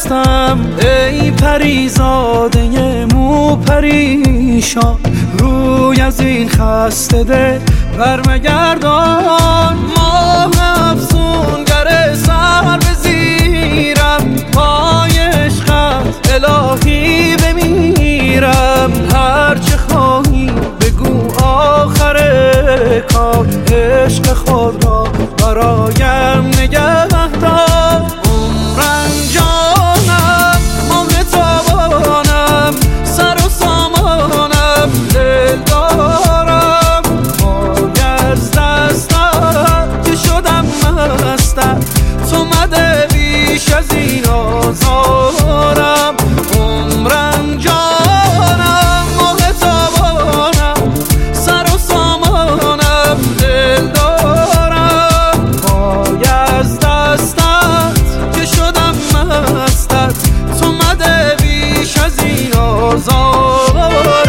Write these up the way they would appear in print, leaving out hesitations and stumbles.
هستم ای پریزاده مو پریشان، روی از این خسته دل برمگردان. ماه افسونگر سر به زیرم، پای عشقت الهی بمیرم. هرچه خواهی بگو آخر کار، عشق خود را برایم نگه دار. عمرم جانم ماه تابانم، سر و سامانم دل دارم. پای از دستم که شدم مستم، تو مده بیش از این آزارم. عمرم جانم ماه تابانم، سر و سامانم دل دارم. پای از دستت که شدم مستت، تو مده بیش از این آزارم.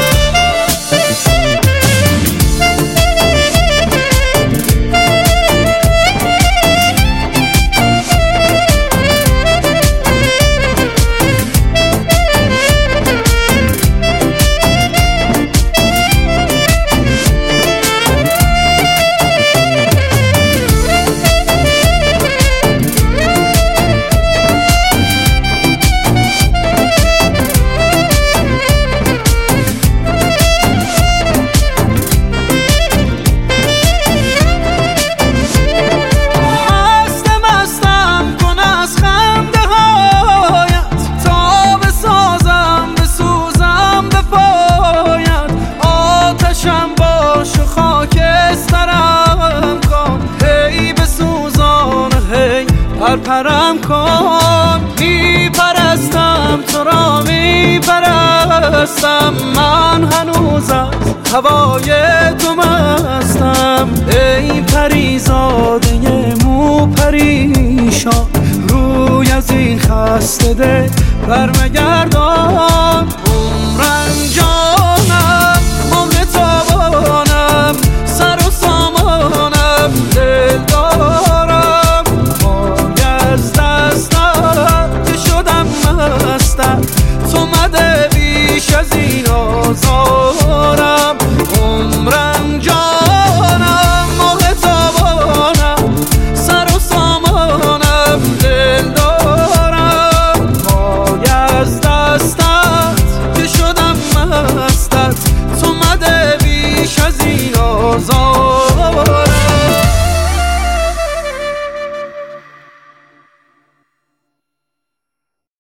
پرم کن، میپرستم تو را میپرستم. من هنوز از هوای تو مستم ای پریزاده مو پریشان، روی از این خسته دل برمگردان.